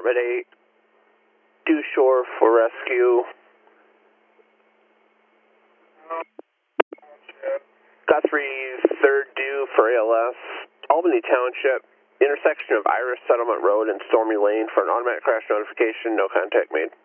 Department 8, due shore for rescue. Guthrie, 3rd due for ALS. Albany Township, intersection of Iris Settlement Road and Stormy Lane for an automatic crash notification, no contact made.